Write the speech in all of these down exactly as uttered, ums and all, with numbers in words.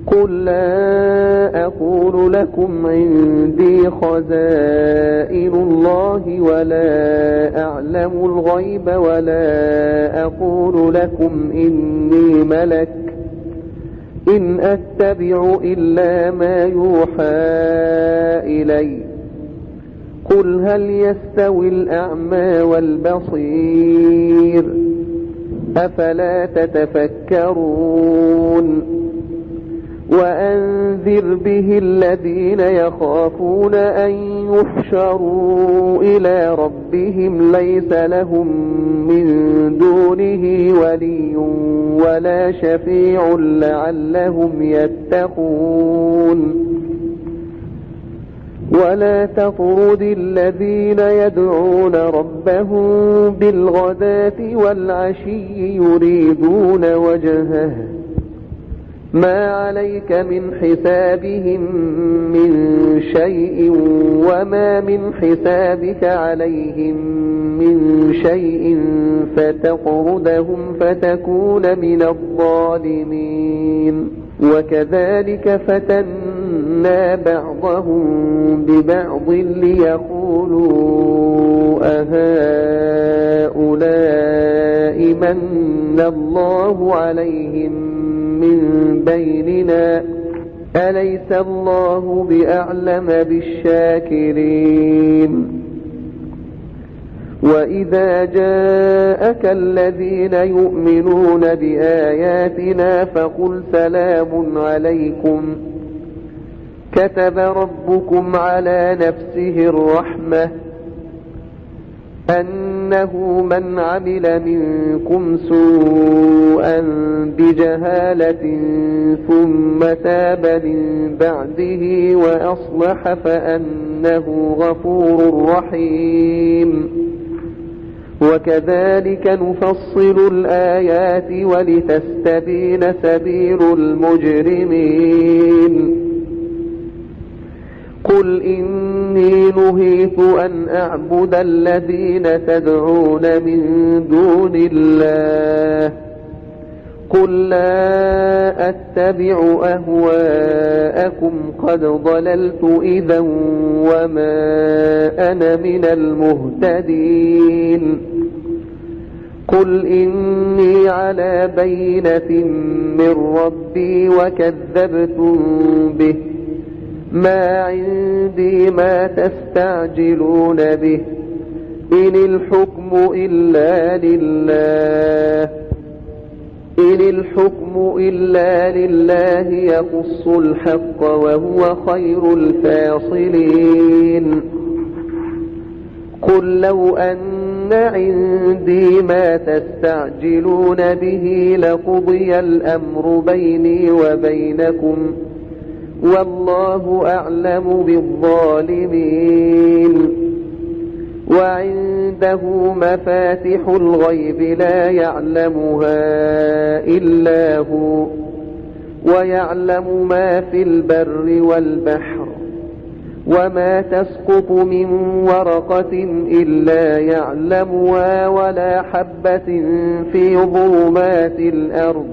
قل لا أقول لكم عندي خزائن الله ولا أعلم الغيب ولا أقول لكم إني ملك إن أتبع إلا ما يوحى إلي قل هل يستوي الأعمى والبصير أفلا تتفكرون وأنذر به الذين يخافون أن يحشروا إلى ربهم ليس لهم من دونه ولي ولا شفيع لعلهم يتقون ولا تطرد الذين يدعون ربهم بالغداة والعشي يريدون وجهه ما عليك من حسابهم من شيء وما من حسابك عليهم من شيء فتطردهم فتكون من الظالمين وكذلك فتنا بعضهم ببعض ليقولوا أهؤلاء من الله عليهم من بيننا أليس الله بأعلم بالشاكرين وإذا جاءك الذين يؤمنون بآياتنا فقل سلام عليكم كتب ربكم على نفسه الرحمة أنه من عمل منكم سوءا بجهالة ثم تاب من بعده وأصلح فأنه غفور رحيم وكذلك نفصل الآيات ولتستبين سبيل المجرمين قل إني نهيت أن أعبد الذين تدعون من دون الله قل لا أتبع أهواءكم قد ضللت إذا وما أنا من المهتدين قل إني على بينة من ربي وكذبتم به ما عندي ما تستعجلون به إن الحكم إلا لله إن الحكم إلا لله يقص الحق وهو خير الفاصلين قل لو أن عندي ما تستعجلون به لقضي الأمر بيني وبينكم والله أعلم بالظالمين وعنده مفاتح الغيب لا يعلمها إلا هو ويعلم ما في البر والبحر وما تسقط من ورقة إلا يعلمها ولا حبة في ظلمات الأرض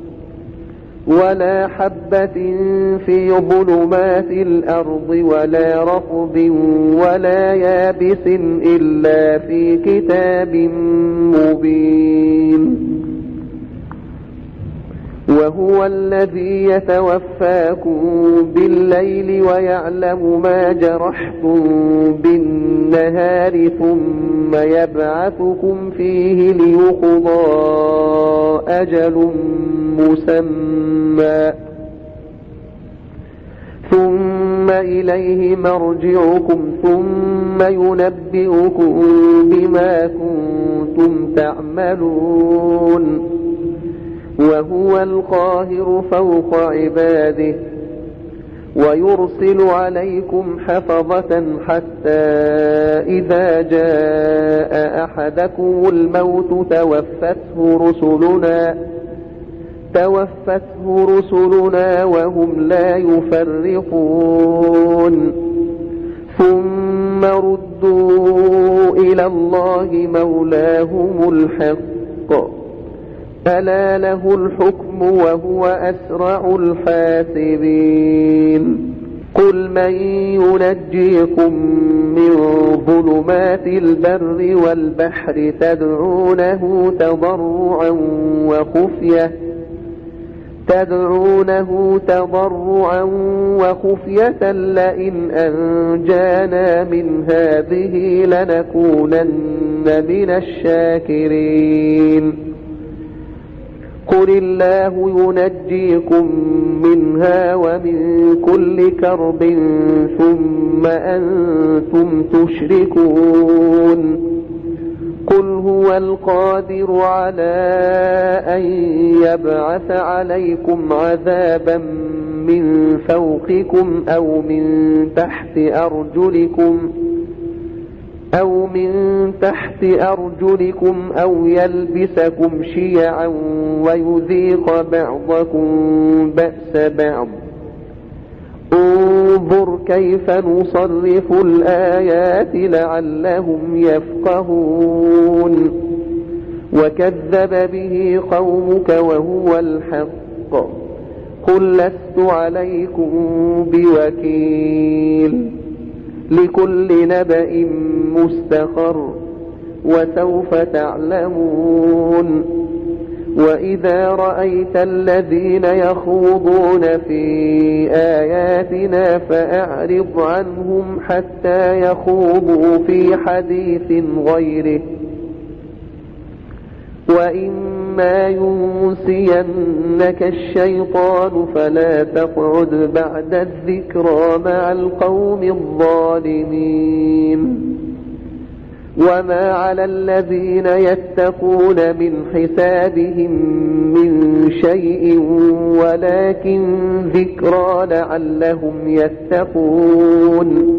ولا حبة في ظلمات الأرض ولا رطب ولا يابس إلا في كتاب مبين وهو الذي يتوفاكم بالليل ويعلم ما جرحتم بالنهار ثم يبعثكم فيه ليقضى أجل مسمى ثم إليه مرجعكم ثم ينبئكم بما كنتم تعملون وهو القاهر فوق عباده ويرسل عليكم حفظة حتى إذا جاء أحدكم الموت توفته رسلنا توفته رسلنا وهم لا يفرقون ثم ردوا إلى الله مولاهم الحق ألا له الحكم وهو أسرع الحاسبين قل من ينجيكم من ظلمات البر والبحر تدعونه تضرعا وخفية تدعونه تضرعا وخفية لئن أنجانا من هذه لنكونن من الشاكرين قل الله ينجيكم منها ومن كل كرب ثم أنتم تشركون قل هو القادر على أن يبعث عليكم عذابا من فوقكم أو من تحت أرجلكم أو من تحت أرجلكم أو يلبسكم شيعا ويذيق بعضكم بأس بعض انظر كيف نصرف الآيات لعلهم يفقهون وكذب به قومك وهو الحق قل لست عليكم بوكيل لكل نبأ مستقر وسوف تعلمون وإذا رأيت الذين يخوضون في آياتنا فأعرض عنهم حتى يخوضوا في حديث غيره وإما ينسينك الشيطان فلا تقعد بعد الذكرى مع القوم الظالمين وما على الذين يتقون من حسابهم من شيء ولكن ذكرى لعلهم يتقون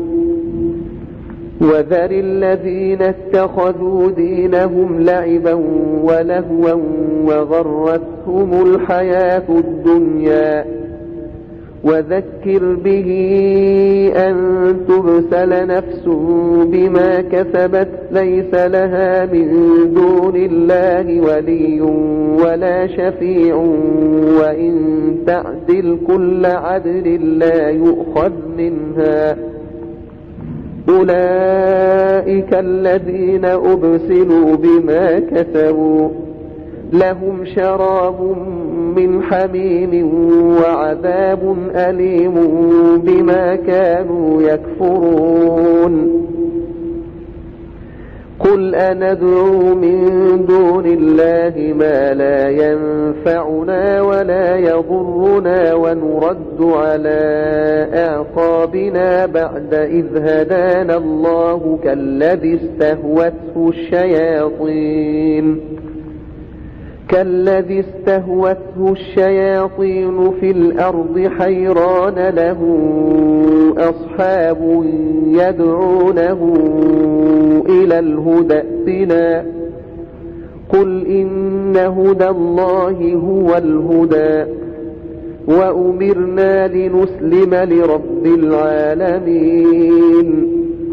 وذر الذين اتخذوا دينهم لعبا ولهوا وغرتهم الحياة الدنيا وذكر به أن تبسل نفس بما كسبت ليس لها من دون الله ولي ولا شفيع وإن تعدل كل عدل لا يؤخذ منها أولئك الذين أبسلوا بما كسبوا لهم شراب من حميم وعذاب أليم بما كانوا يكفرون قل أندعو من دون الله ما لا ينفعنا ولا يضرنا ونرد على أعقابنا بعد إذ هدانا الله كالذي استهوته الشياطين كالذي استهوته الشياطين في الأرض حيران له أصحاب يدعونه إلى الهدى ائتنا قل إن هدى الله هو الهدى وأمرنا لنسلم لرب العالمين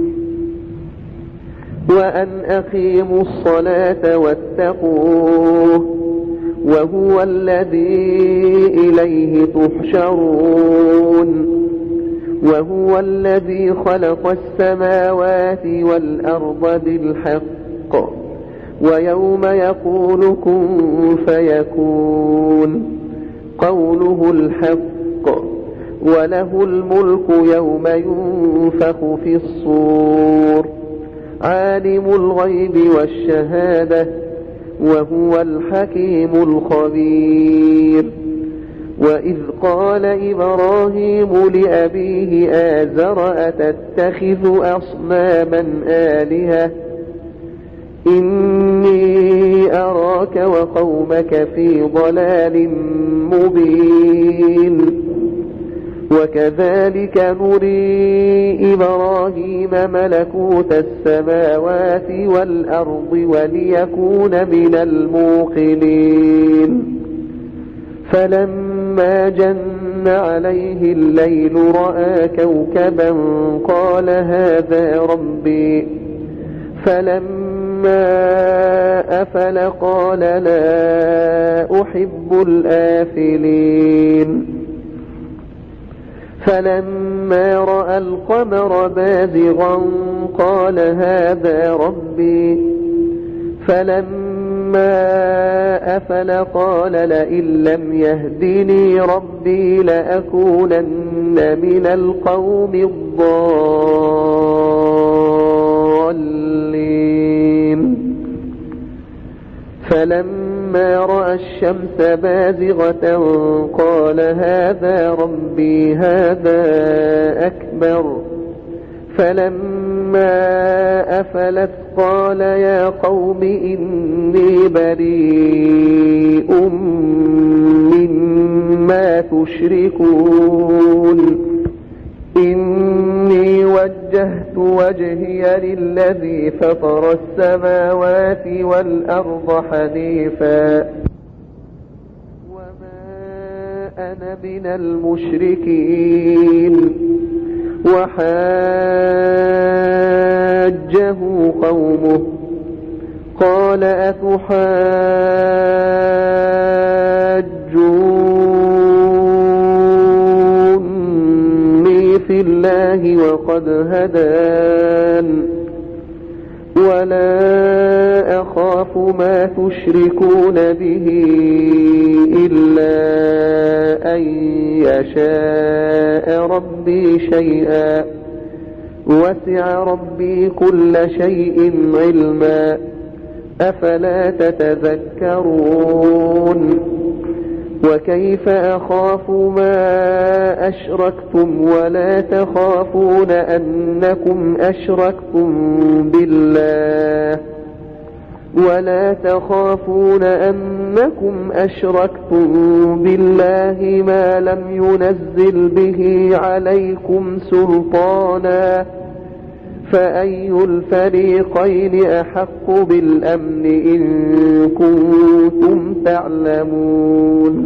وأن أقيموا الصلاة واتقوه وهو الذي إليه تحشرون وهو الذي خلق السماوات والأرض بالحق ويوم يقول كن فيكون قوله الحق وله الملك يوم ينفخ في الصور عالم الغيب والشهادة وهو الحكيم الخبير وإذ قال إبراهيم لأبيه آزر أتتخذ أصناما آلهة إني أراك وقومك في ضلال مبين وكذلك نري إبراهيم ملكوت السماوات والأرض وليكون من الموقنين فلما جن عليه الليل رأى كوكبا قال هذا ربي فلما أفل قال لا أحب الآفلين فلما رأى القمر بازغا قال هذا ربي فلما أفل قال لئن لم يهدني ربي لأكونن من القوم الضالين فلما رأى الشمس بازغة قال هذا ربي هذا أكبر فلما أفلت قال يا قوم إني بريء مما تشركون إني وجهت وجهي للذي فطر السماوات والأرض حنيفا وما أنا من المشركين وحاجه قومه قال أتحاجوني في الله وقد هدان ولا أخاف ما تشركون به إلا أن يشاء ربي شيئا وسع ربي كل شيء علما أفلا تتذكرون وكيف أخاف ما أشركتم ولا تخافون أنكم أشركتم بالله ولا تخافون أنكم أشركتم بالله ما لم ينزل به عليكم سلطانا فأي الفريقين أحق بالأمن إن كنتم تعلمون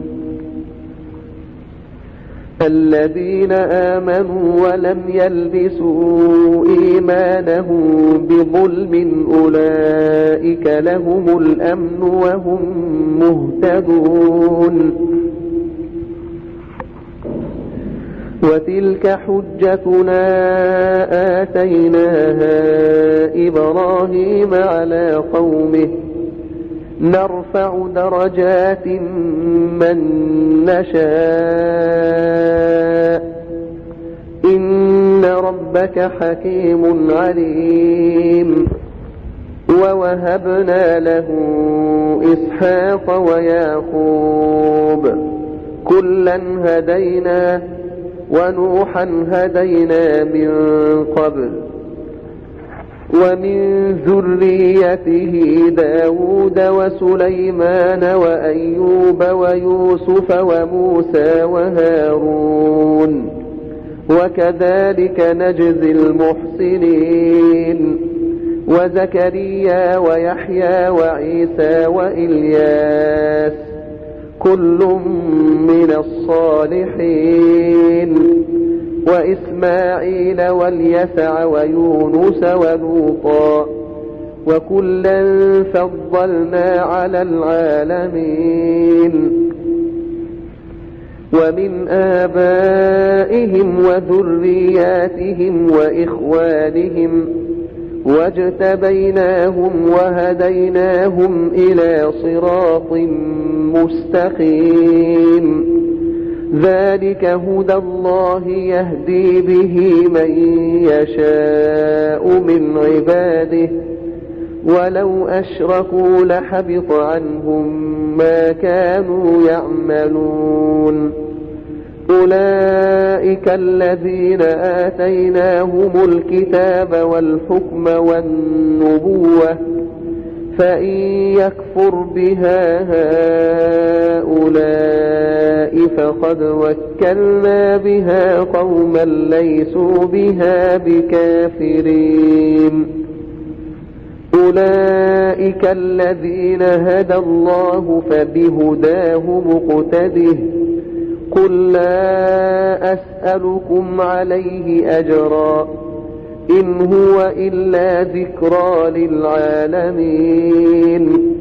الذين آمنوا ولم يلبسوا إيمانهم بظلم أولئك لهم الأمن وهم مهتدون وتلك حجتنا آتيناها إبراهيم على قومه نرفع درجات من نشاء إن ربك حكيم عليم ووهبنا له إسحاق ويعقوب كلا هدينا ونوحا هدينا من قبل ومن ذريته داود وسليمان وأيوب ويوسف وموسى وهارون وكذلك نجزي المحسنين وزكريا ويحيى وعيسى وإلياس كل من الصالحين وإسماعيل واليسع ويونس ولوطا وكلا فضلنا على العالمين ومن آبائهم وذرياتهم وإخوانهم واجتبيناهم وهديناهم إلى صراط مستقيم ذلك هدى الله يهدي به من يشاء من عباده ولو أشركوا لحبط عنهم ما كانوا يعملون أولئك الذين آتيناهم الكتاب والحكم والنبوة فإن يكفر بها هؤلاء فقد وكلنا بها قوما ليسوا بها بكافرين أولئك الذين هدى الله فبهداه مقتده قل لا أسألكم عليه أجرا إن هو إلا ذكرى للعالمين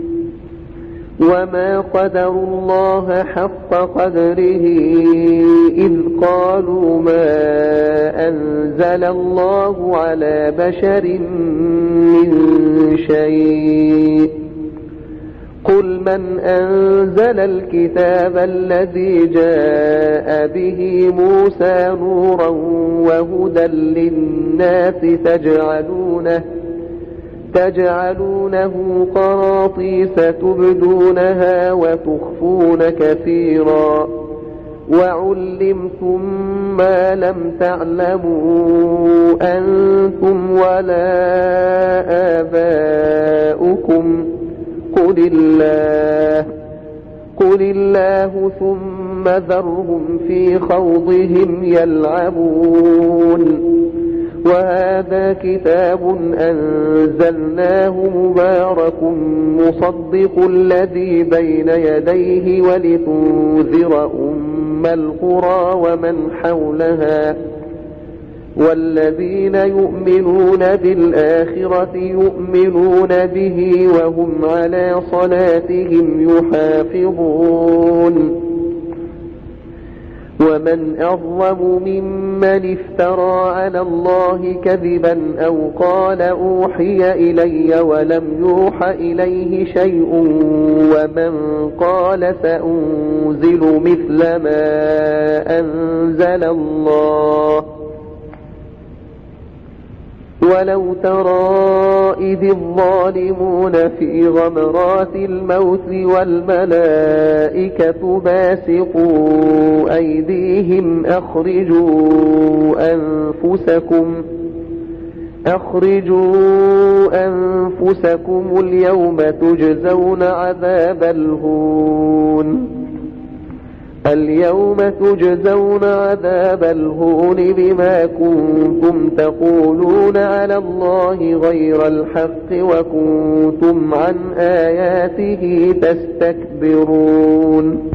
وما قدروا الله حق قدره إذ قالوا ما أنزل الله على بشر من شيء قل من أنزل الكتاب الذي جاء به موسى نورا وهدى للناس تجعلونه تجعلونه قراطيس تبدونها وتخفون كثيرا وعلمتم ما لم تعلموا أنتم ولا آباؤكم قل الله قل الله ثم ذرهم في خوضهم يلعبون وهذا كتاب أنزلناه مبارك مصدق الذي بين يديه ولتنذر أم القرى ومن حولها والذين يؤمنون بالآخرة يؤمنون به وهم على صلاتهم يحافظون ومن أظلم ممن افترى على الله كذبا أو قال أوحي إلي ولم يوح إليه شيء ومن قال سأنزل مثل ما أنزل الله ولو ترى إذ الظالمون في غمرات الموت والملائكة باسطوا أيديهم أخرجوا أنفسكم أخرجوا أنفسكم اليوم تجزون عذاب الهون اليوم تجزون عذاب الهون بما كنتم تقولون على الله غير الحق وكنتم عن آياته تستكبرون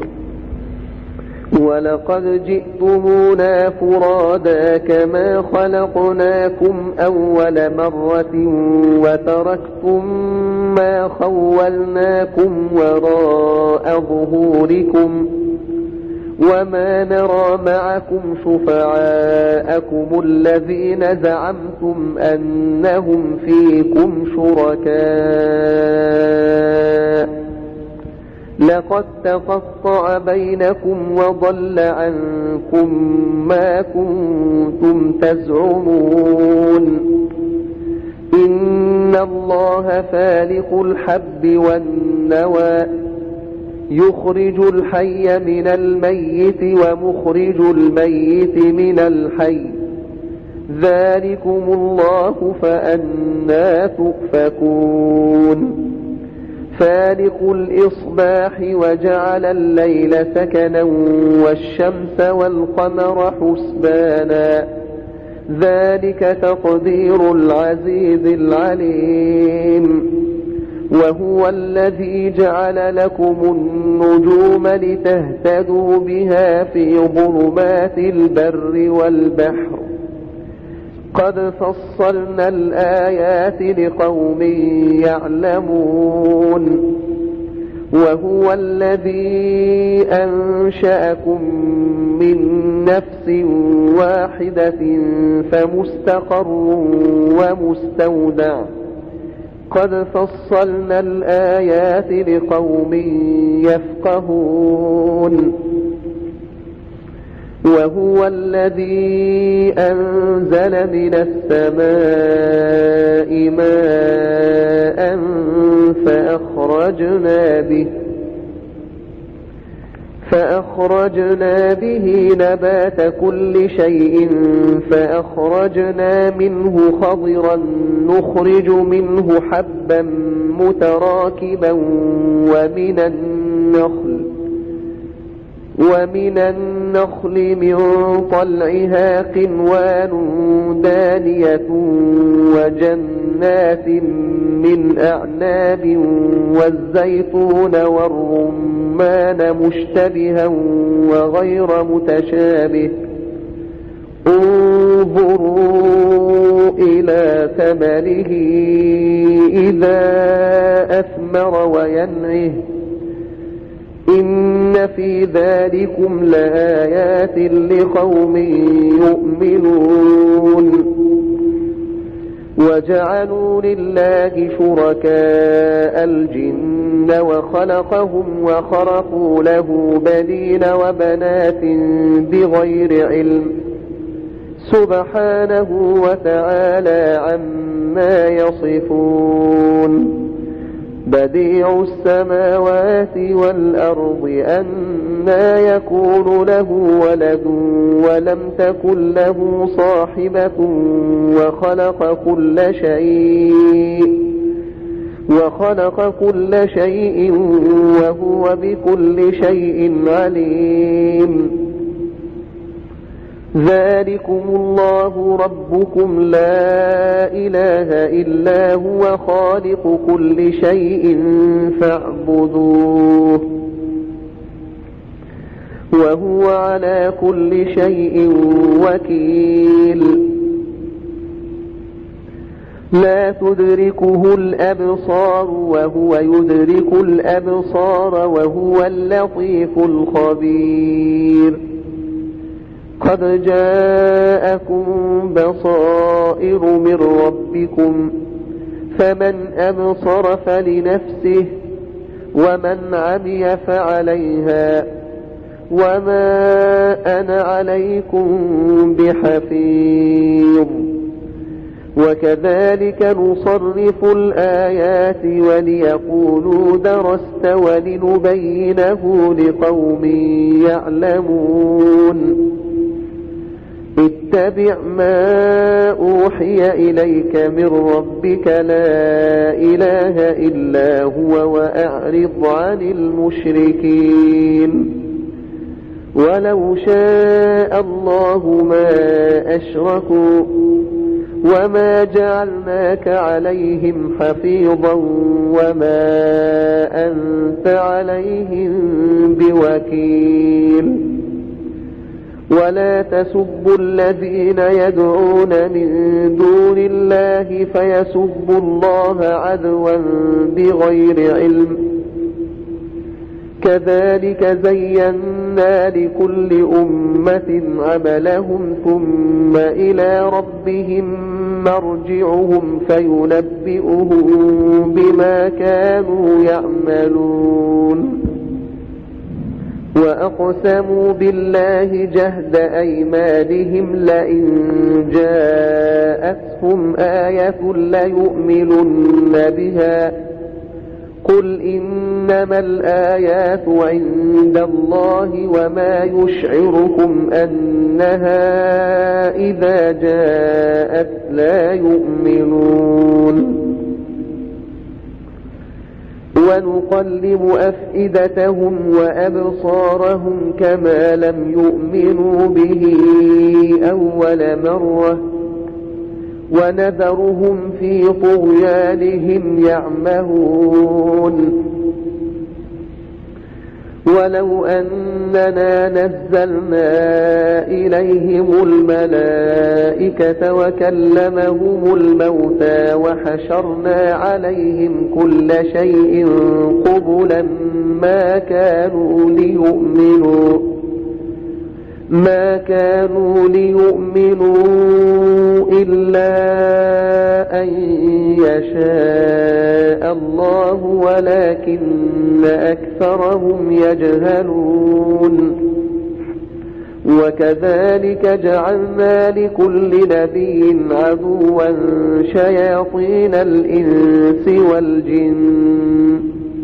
ولقد جئتمونا فرادا كما خلقناكم أول مرة وتركتم ما خولناكم وراء ظهوركم وما نرى معكم شفعاءكم الذين زعمتم أنهم فيكم شركاء لقد تقطع بينكم وضل عنكم ما كنتم تزعمون إن الله فالق الحب والنوى يخرج الحي من الميت ومخرج الميت من الحي ذلكم الله فأنى تؤفكون فالق الإصباح وجعل الليل سكنا والشمس والقمر حسبانا ذلك تقدير العزيز العليم وهو الذي جعل لكم النجوم لتهتدوا بها في ظلمات البر والبحر قد فصلنا الآيات لقوم يعلمون وهو الذي أنشأكم من نفس واحدة فمستقر ومستودع قد فصلنا الآيات لقوم يفقهون وهو الذي أنزل من السماء ماء فأخرجنا به فأخرجنا به نبات كل شيء فأخرجنا منه خضرا نخرج منه حبا متراكبا ومن النخل ومن النخل من طلعها قنوان دانية وجنات من أعناب والزيتون والرمان مشتبها وغير متشابه انظروا إلى ثمره إذا أثمر وينعه إن في ذلكم لآيات لقوم يؤمنون وجعلوا لله شركاء الجن وخلقهم وخرقوا له بنين وبنات بغير علم سبحانه وتعالى عما يصفون بديع السماوات والأرض أنى يكون له ولد ولم تكن له صاحبة وخلق كل شيء وخلق كل شيء وهو بكل شيء عليم ذلكم الله ربكم لا إله إلا هو خالق كل شيء فاعبدوه وهو على كل شيء وكيل لا تدركه الأبصار وهو يدرك الأبصار وهو اللطيف الخبير قد جاءكم بصائر من ربكم فمن أبصر فلنفسه ومن عمي فعليها وما أنا عليكم بحفيظ وكذلك نصرف الآيات وليقولوا درست ولنبينه لقوم يعلمون اتبع ما أوحي إليك من ربك لا إله إلا هو وأعرض عن المشركين ولو شاء الله ما أشركوا وما جعلناك عليهم حفيظا وما أنت عليهم بوكيل ولا تسبوا الذين يدعون من دون الله فيسبوا الله عدوا بغير علم كذلك زينا لكل أمة عملهم ثم إلى ربهم مرجعهم فينبئهم بما كانوا يعملون وأقسموا بالله جهد أيمانهم لئن جاءتهم آية ليؤمنن بها قل إنما الآيات عند الله وما يشعركم أنها إذا جاءت لا يؤمنون ونقلب أفئدتهم وأبصارهم كما لم يؤمنوا به أول مرة ونذرهم في طغيانهم يعمهون ولو أننا نزلنا إليهم الملائكة وكلمهم الموتى وحشرنا عليهم كل شيء قبلا ما كانوا ليؤمنوا ما كانوا ليؤمنوا إلا أن يشاء الله ولكن أكثرهم يجهلون وكذلك جعلنا لكل نبي عدوا شياطين الإنس والجن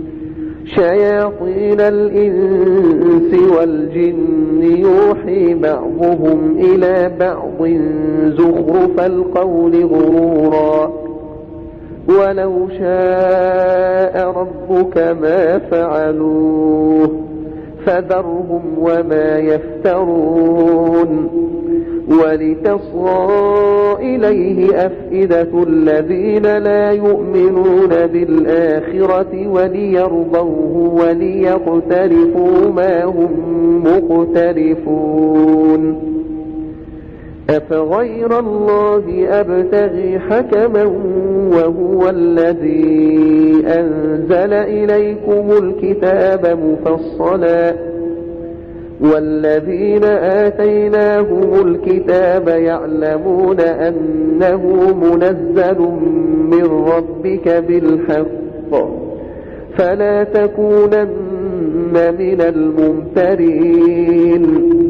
شياطين الإنس والجن يوحي بعضهم إلى بعض زخرف القول غرورا ولو شاء ربك ما فعلوه فذرهم وما يفترون ولتصغى إليه أفئدة الذين لا يؤمنون بالآخرة وليرضوه وليقترفوا ما هم مقترفون أفغير الله أبتغي حكما وهو الذي أنزل إليكم الكتاب مفصلا والذين آتيناهم الكتاب يعلمون أنه منزل من ربك بالحق فلا تكونن من الممترين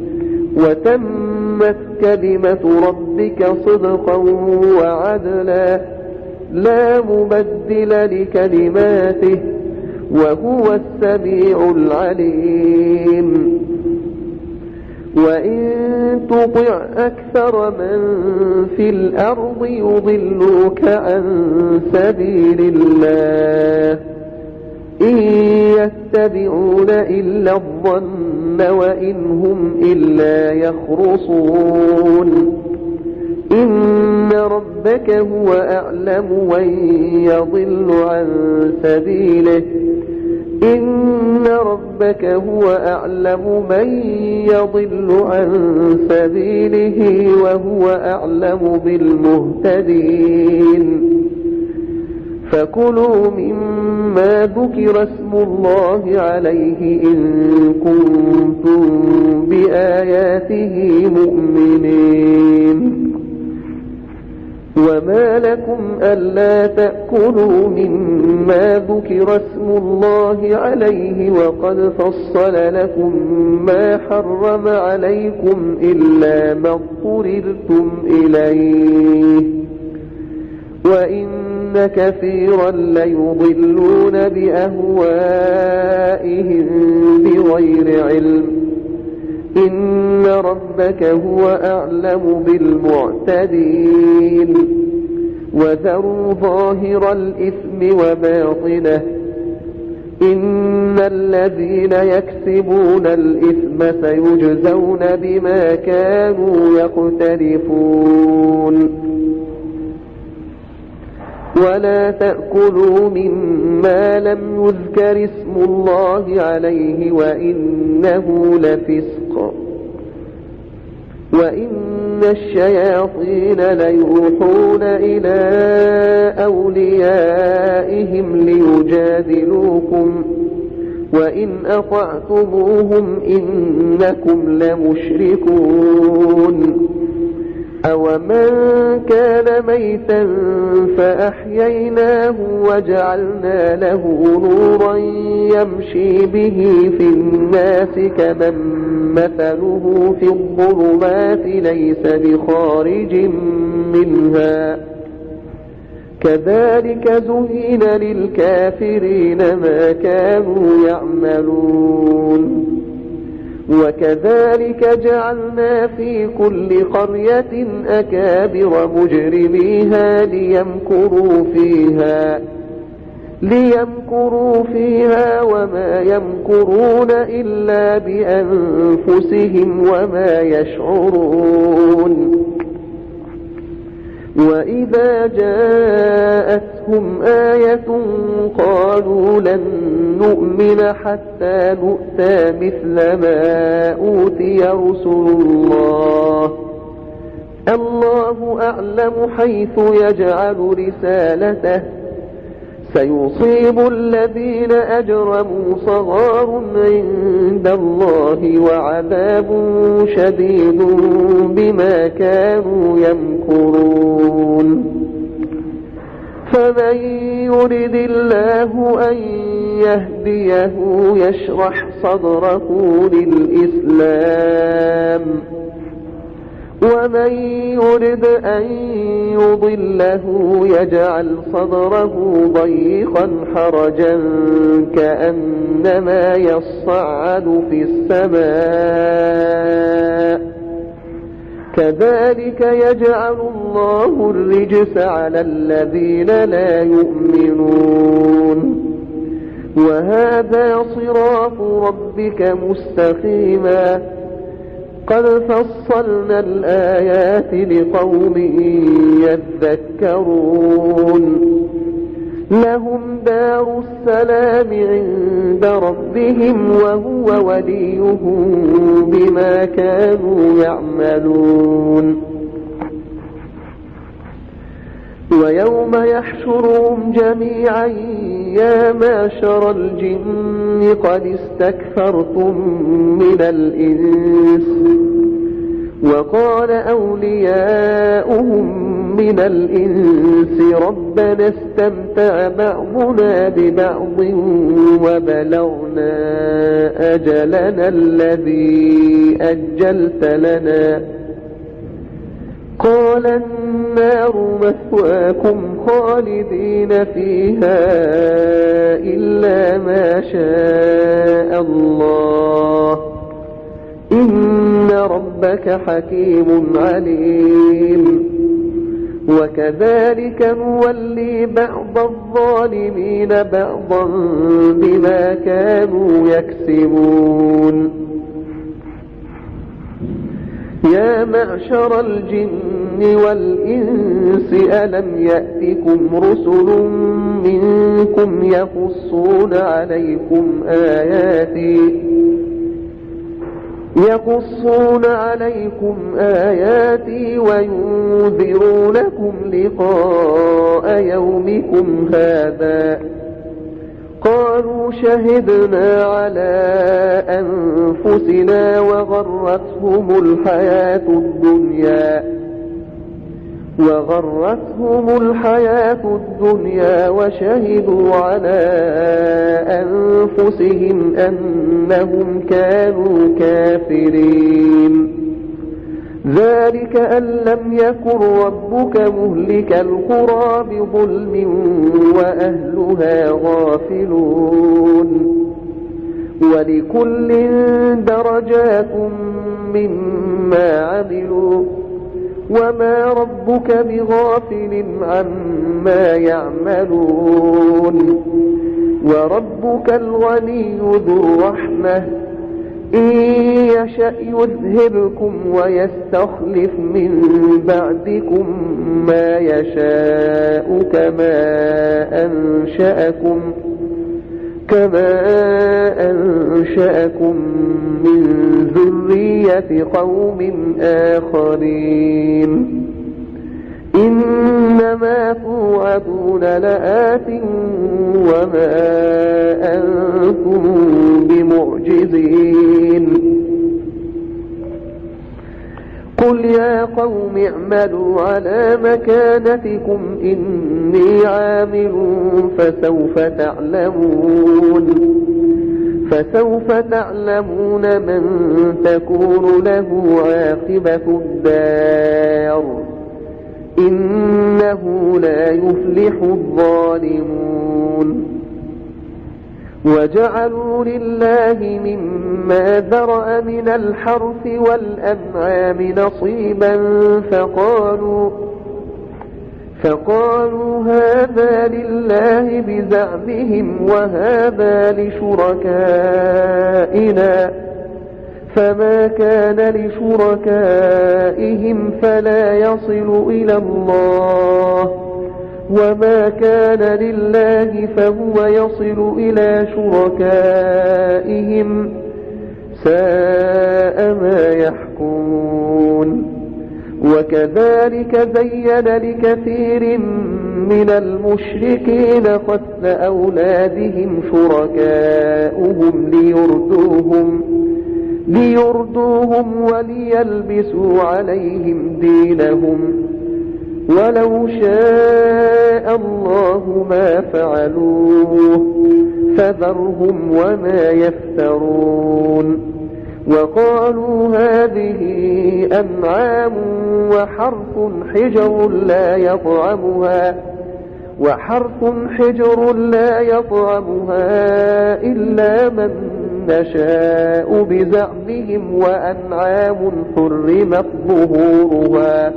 وتمت كلمة ربك صدقا وعدلا لا مبدل لكلماته وهو السميع العليم وإن تطع أكثر من في الأرض يضلوك عن سبيل الله إن يتبعون إلا الظن وإن هم إلا يخرصون إن ربك هو أعلم من يضل عن سبيله إن ربك هو أعلم من يضل عن سبيله وهو أعلم بالمهتدين فكلوا مما ذكر اسم الله عليه إن كنتم بآياته مؤمنين وما لكم ألا تأكلوا مما ذكر اسم الله عليه وقد فصل لكم ما حرم عليكم إلا ما اضطررتم إليه وإن كثيرا ليضلون بأهوائهم بغير علم إن ربك هو أعلم بالمعتدين وذروا ظاهر الإثم وباطنه إن الذين يكسبون الإثم سيجزون بما كانوا يقترفون ولا تأكلوا مما لم يذكر اسم الله عليه وإنه لفسق وإن الشياطين ليوحون إلى أوليائهم ليجادلوكم وإن أطعتموهم إنكم لمشركون أومن كان ميتا فأحييناه وجعلنا له نورا يمشي به في الناس كمن مثله في الظلمات ليس بخارج منها كذلك زين للكافرين ما كانوا يعملون وكذلك جعلنا في كل قرية أكابر مجرميها ليمكروا فيها ليمكروا فيها وما يمكرون إلا بأنفسهم وما يشعرون وإذا جاءتهم آية قالوا لن نؤمن حتى نؤتى مثل ما أوتي رسل الله الله أعلم حيث يجعل رسالته سيصيب الذين أجرموا صغار عند الله وعذاب شديد بما كانوا يمكرون فمن يرد الله أن يهديه يشرح صدره للإسلام ومن يرد أن يضله يجعل صدره ضيقا حرجا كأنما يصعد في السماء كذلك يجعل الله الرجس على الذين لا يؤمنون وهذا صراط ربك مستقيما قد فصلنا الآيات لقوم يذكرون لهم دار السلام عند ربهم وهو وليهم بما كانوا يعملون. ويوم يحشرهم جميعا يا معشر الجن قد استكثرتم من الإنس وقال أولياؤهم من الإنس ربنا استمتع بعضنا ببعض وبلغنا أجلنا الذي أجلت لنا قال النار مثواكم خالدين فيها إلا ما شاء الله إن ربك حكيم عليم. وكذلك نولي بعض الظالمين بعضا بما كانوا يكسبون. يا معشر الجن والإنس ألم يأتكم رسل منكم يقصون عليكم آياتي يقصون عليكم آياتي وينذرونكم لقاء يومكم هذا قالوا شهدنا على أنفسنا وغرتهم الحياة الدنيا وغرتهم الحياة الدنيا وشهدوا على أنفسهم أنهم كانوا كافرين. ذلك أن لم يكن ربك مهلك القرى بظلم وأهلها غافلون. ولكل درجات مما عملوا وما ربك بغافل عما يعملون. وربك الغني ذو الرحمة إن يشأ يذهبكم ويستخلف من بعدكم ما يشاء كما أنشأكم كما أنشأكم من ذرية قوم آخرين. إنما توعدون لآت وما أنتم بمعجزين. قل يا قوم اعملوا على مكانتكم إني عامل فسوف تعلمون فسوف تعلمون من تكون له عاقبة الدار إنه لا يفلح الظالمون. وجعلوا لله مما ذرأ من الحرث والأنعام نصيبا فقالوا فقالوا هذا لله بزعمهم وهذا لشركائنا فما كان لشركائهم فلا يصل إلى الله وما كان لله فهو يصل إلى شركائهم ساء ما يحكمون. وكذلك زين لكثير من المشركين قتل أولادهم شركاؤهم ليردوهم ليردوهم وليلبسوا عليهم دينهم ولو شاء الله ما فعلوه فذرهم وما يفترون. وقالوا هذه أنعام وحرث حجر لا يطعمها وحرث حجر لا يطعمها إلا من نشاء بزعمهم وأنعام حرمت ظهورها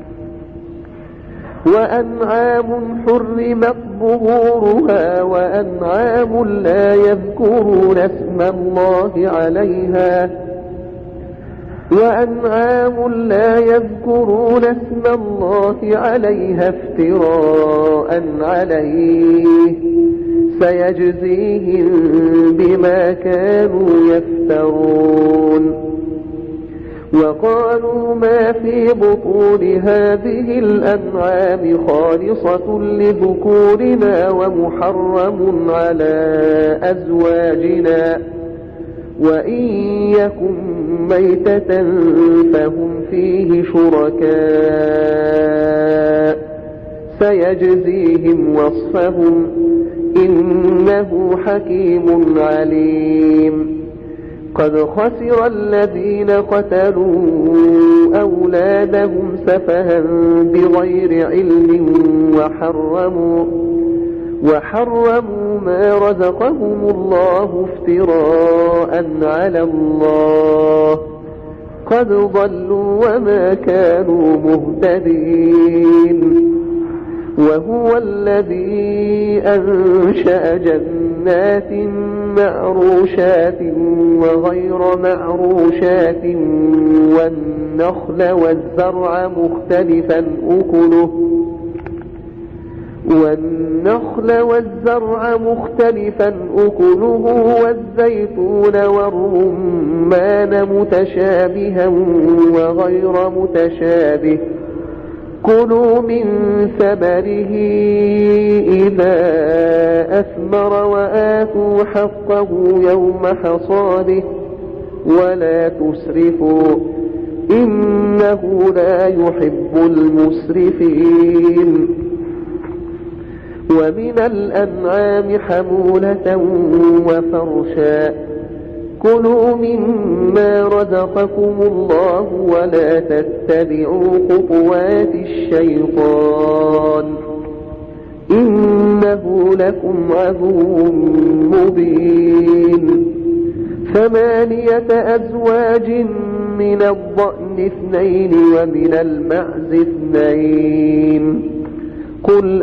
وأنعام حرمت ظهورها وأنعام لا يذكرون اسم الله عليها وأنعام لا يذكرون اسم الله عليها افتراء عليه سيجزيهم بما كانوا يفترون. وقالوا ما في بطون هذه الأنعام خالصة لذكورنا ومحرم على أزواجنا وإن يكن ميتة فهم فيه شركاء سيجزيهم وصفهم إنه حكيم عليم. قد خسر الذين قتلوا أولادهم سفها بغير علم وحرموا وحرموا ما رزقهم الله افتراء على الله قد ضلوا وما كانوا مهتدين. وهو الذي أنشأ جنات معروشات وغير معروشات والنخل والزرع مختلفا أكله والنخل والزرع مختلفا أكله والزيتون والرمان متشابها وغير متشابه كلوا من ثمره إذا أثمر وآتوا حقه يوم حصاده ولا تسرفوا إنه لا يحب المسرفين. ومن الأنعام حمولة وفرشا كلوا مما رزقكم الله ولا تتبعوا خطوات الشيطان إنه لكم عدو مبين. ثمانية أزواج من الضأن اثنين ومن المعز اثنين قل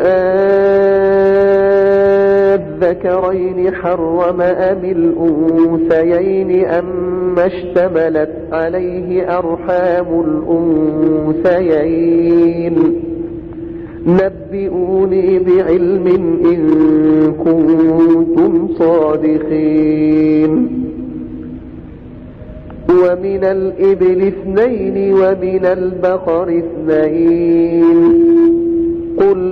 أذكرين حرم أم الأنثيين أما اشتملت عليه أرحام الأنثيين نبئوني بعلم إن كنتم صادقين. ومن الإبل اثنين ومن البقر اثنين قل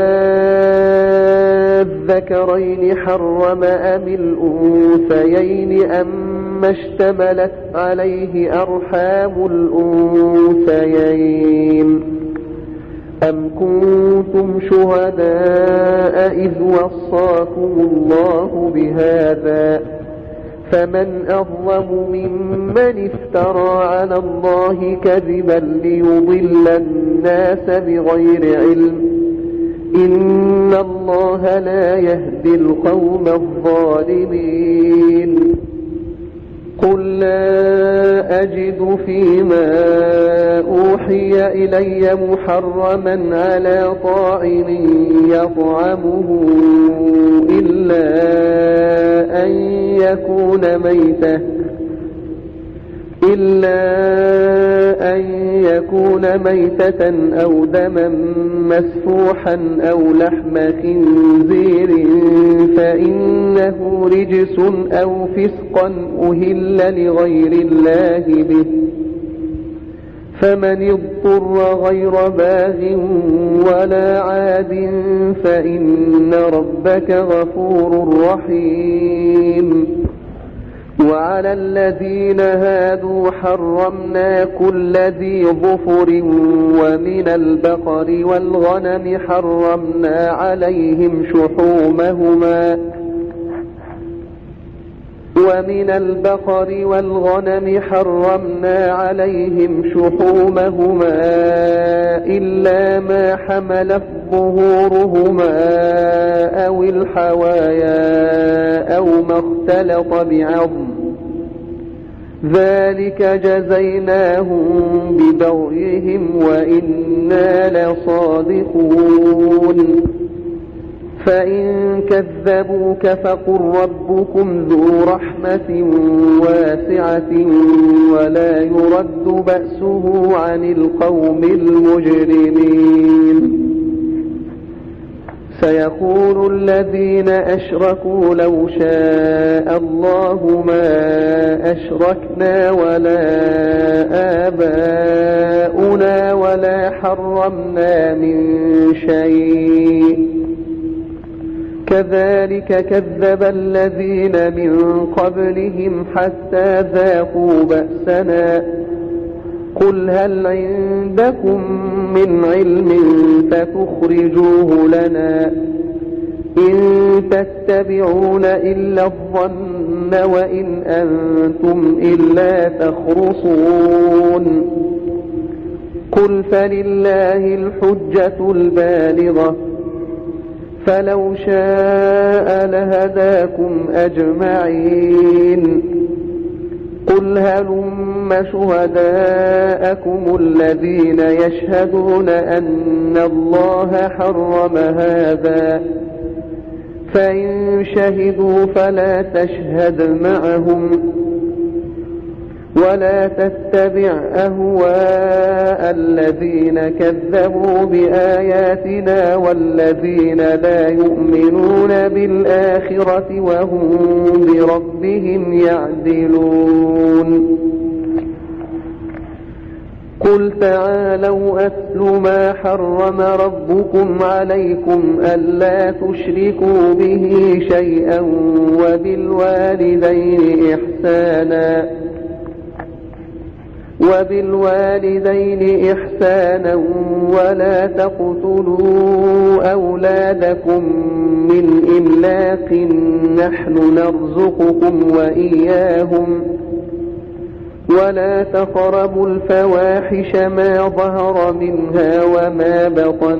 أذكرين حرم أم الأنثيين أما اشتملت عليه أرحام الأنثيين أم كنتم شهداء إذ وصاكم الله بهذا فمن أظلم ممن افترى على الله كذبا ليضل الناس بغير علم إن الله لا يهدي القوم الظالمين. قل لا أجد فيما أوحي إلي محرما على طاعم يطعمه إلا أن يكون ميتة إلا أن يكون ميتة أو دما مسفوحا أو لحم خنزير فإنه رجس أو فسقا أهل لغير الله به فمن اضطر غير باغ ولا عاد فإن ربك غفور رحيم. وعلى الذين هادوا حرمنا كل ذي ظفر ومن البقر والغنم حرمنا عليهم شحومهما ومن البقر والغنم حرمنا عليهم شحومهما إلا ما حملت ظهورهما أو الحوايا أو ما اختلط بعظم ذلك جزيناهم ببغيهم وإنا لصادقون. فإن كذبوك فقل ربكم ذو رحمة واسعة ولا يرد بأسه عن القوم المجرمين. سيقول الذين أشركوا لو شاء الله ما أشركنا ولا آباؤنا ولا حرمنا من شيء كذلك كذب الذين من قبلهم حتى ذاقوا بأسنا قل هل عندكم من علم فتخرجوه لنا إن تتبعون إلا الظن وإن أنتم إلا تخرصون قل فلله الحجة البالغة فلو شاء لهداكم أجمعين قل هلم شهداءكم الذين يشهدون أن الله حرم هذا فإن شهدوا فلا تشهد معهم ولا تتبع أهواء الذين كذبوا بآياتنا والذين لا يؤمنون بالآخرة وهم بربهم يعدلون قل تعالوا أتل ما حرم ربكم عليكم ألا تشركوا به شيئا وبالوالدين إحسانا وبالوالدين إحسانا ولا تقتلوا أولادكم من إملاق نحن نرزقكم وإياهم ولا تقربوا الفواحش ما ظهر منها وما بطن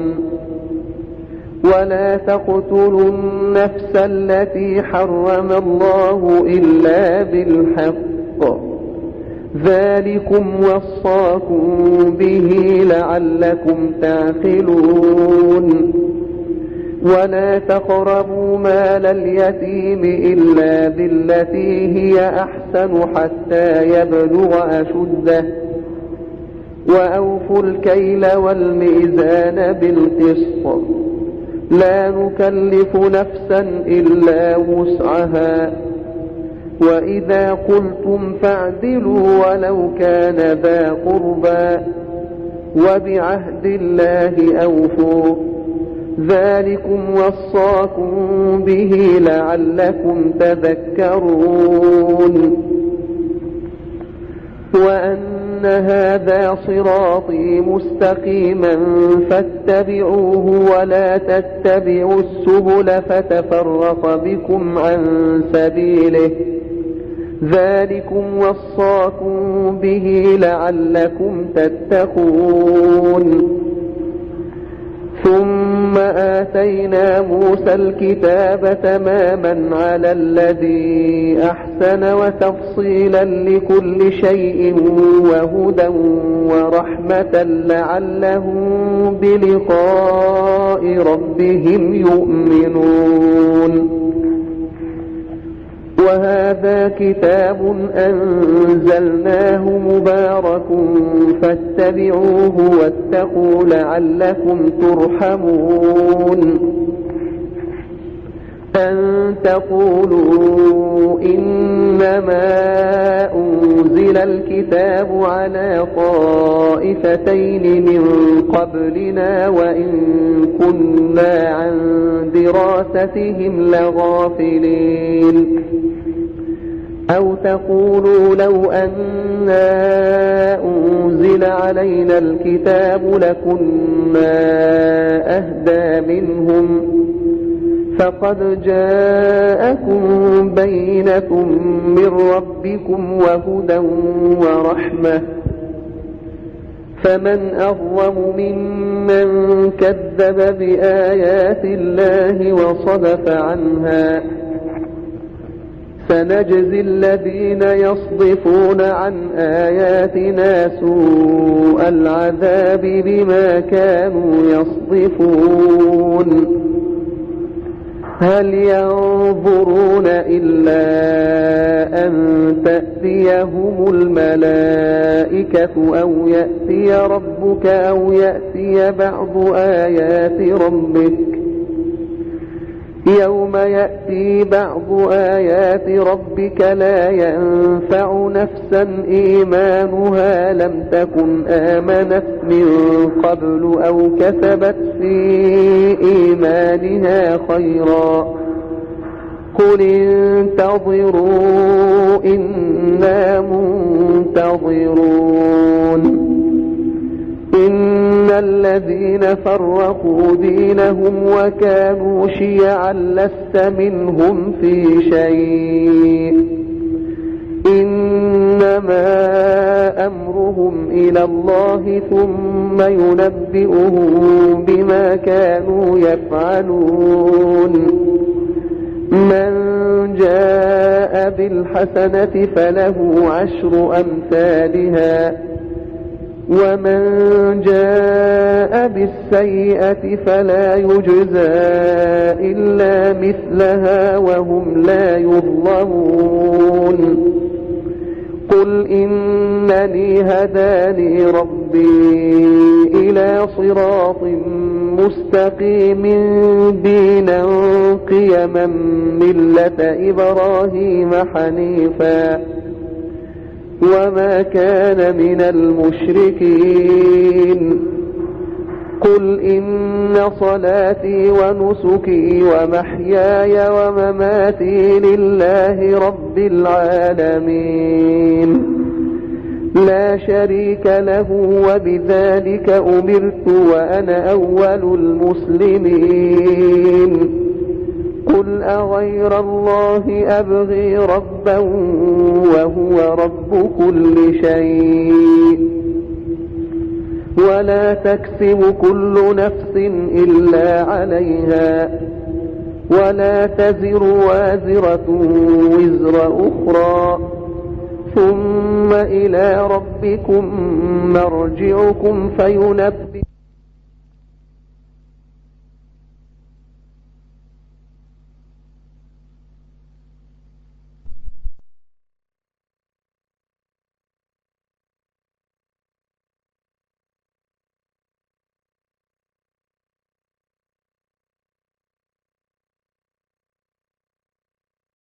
ولا تقتلوا النفس التي حرم الله إلا بالحق ذلكم وصاكم به لعلكم تعقلون ولا تقربوا مال اليتيم إلا بالتي هي أحسن حتى يبلغ أشده وأوفوا الكيل والميزان بالقسط لا نكلف نفسا إلا وسعها وإذا قلتم فاعدلوا ولو كان ذا قربى وبعهد الله أوفوا ذلكم وصاكم به لعلكم تذكرون وأن هذا صراطي مستقيما فاتبعوه ولا تتبعوا السبل فتفرق بكم عن سبيله ذلكم وصاكم به لعلكم تتقون ثم آتينا موسى الكتاب تماما على الذي أحسن وتفصيلا لكل شيء وهدى ورحمة لعلهم بلقاء ربهم يؤمنون وهذا كتاب أنزلناه مبارك فاتبعوه واتقوا لعلكم ترحمون أن تقولوا إنما أنزل الكتاب على طائفتين من قبلنا وإن كنا عن دراستهم لغافلين أو تقولوا لو أنا أنزل علينا الكتاب لكنا أهدى منهم فقد جاءكم بينة من ربكم وهدى ورحمة فمن أظلم ممن كذب بآيات الله وصدف عنها سنجزي الذين يصدفون عن آياتنا سوء العذاب بما كانوا يصدفون هل ينظرون إلا أن تأتيهم الملائكة أو يأتي ربك أو يأتي بعض آيات ربك يوم يأتي بعض آيات ربك لا ينفع نفسا إيمانها لم تكن آمنت من قبل أو كسبت في إيمانها خيرا قل انتظروا إنا منتظرون إن الذين فرقوا دينهم وكانوا شيعا لست منهم في شيء إنما أمرهم إلى الله ثم ينبئهم بما كانوا يفعلون من جاء بالحسنة فله عشر أمثالها ومن جاء بالسيئة فلا يجزى إلا مثلها وهم لا يظلمون قل إنني هداني ربي إلى صراط مستقيم دينا قيما ملة إبراهيم حنيفا وما كان من المشركين قل إن صلاتي ونسكي ومحياي ومماتي لله رب العالمين لا شريك له وبذلك أمرت وأنا أول المسلمين قل أغير الله أبغي ربا وهو رب كل شيء ولا تكسب كل نفس إلا عليها ولا تزر وازرة وزر أخرى ثم إلى ربكم مرجعكم فينبئ